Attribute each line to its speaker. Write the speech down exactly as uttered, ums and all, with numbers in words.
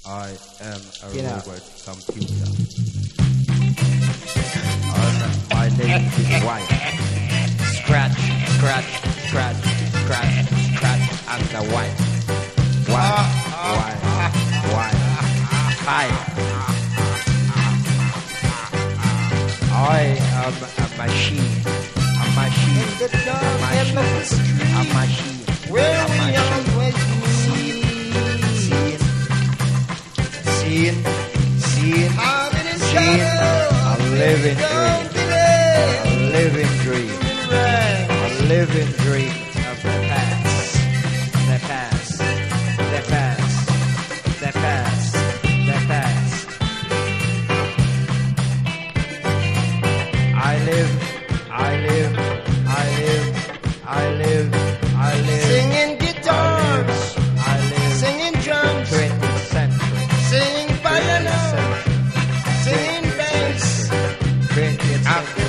Speaker 1: I am a
Speaker 2: Get out.
Speaker 1: robot computer. And my name is white. Scratch, scratch, scratch, scratch, scratch, and the white. White, white, white. Hi. I am a machine. A machine.
Speaker 2: In the dark
Speaker 1: A
Speaker 2: end of the
Speaker 1: machine.
Speaker 2: street,
Speaker 1: A machine.
Speaker 2: where
Speaker 1: A
Speaker 2: we
Speaker 1: machine.
Speaker 2: always meet.
Speaker 1: Seeing, seeing,
Speaker 2: Out in the
Speaker 1: seeing
Speaker 2: shadow,
Speaker 1: a living dream, a living dream, a living dream of the past, the past, the past, the past, the past. I live, I live, I live, I live, I live,
Speaker 2: Singing guitars,
Speaker 1: I live,
Speaker 2: singing drums,
Speaker 1: twentieth century.
Speaker 2: singing piano, singing bass.
Speaker 1: twentieth century.